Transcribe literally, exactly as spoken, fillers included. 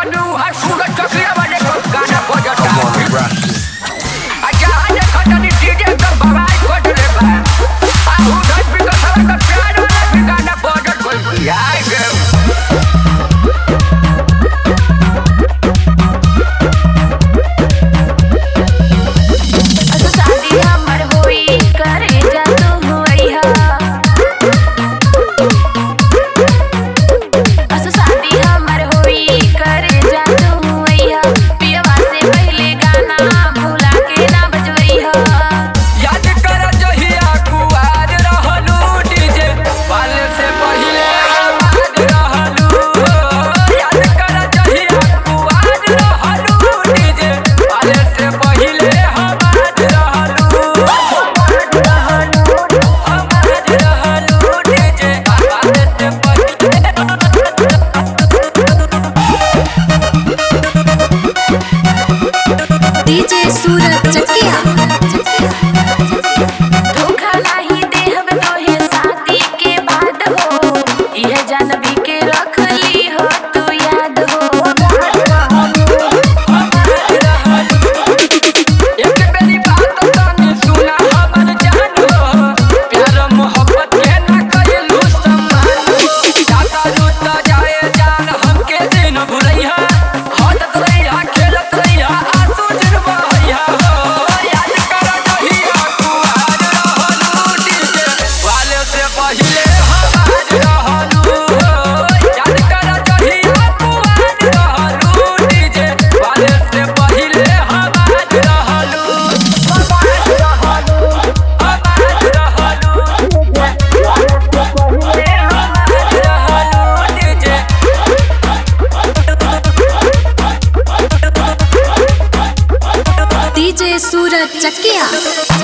DJ सूरज चकिया धोखा नहीं देहब तोहे शादी के बाद हो, यह जानबी के रख ली हो तू याद हो। एक बेरी बात तनी सुना हमर जान हो, प्यार मोहब्बत के ना कइलू सम्मान हो। जाता रुता जाए जान हमके दिन भुलैया, हटत रहिया खेलत रहिया आंसू जुड़वैया हो। याद कर जहिया कुआर रहलू डीजे वाले से पहिले हमार रहलू हो। याद कर जहिया कुआर रहलू डीजे वाले से पहिले हमार रहलू हमार रहलू हमार रहलू पहिले हमार रहलू डीजे। डीजे सूरज चकिया।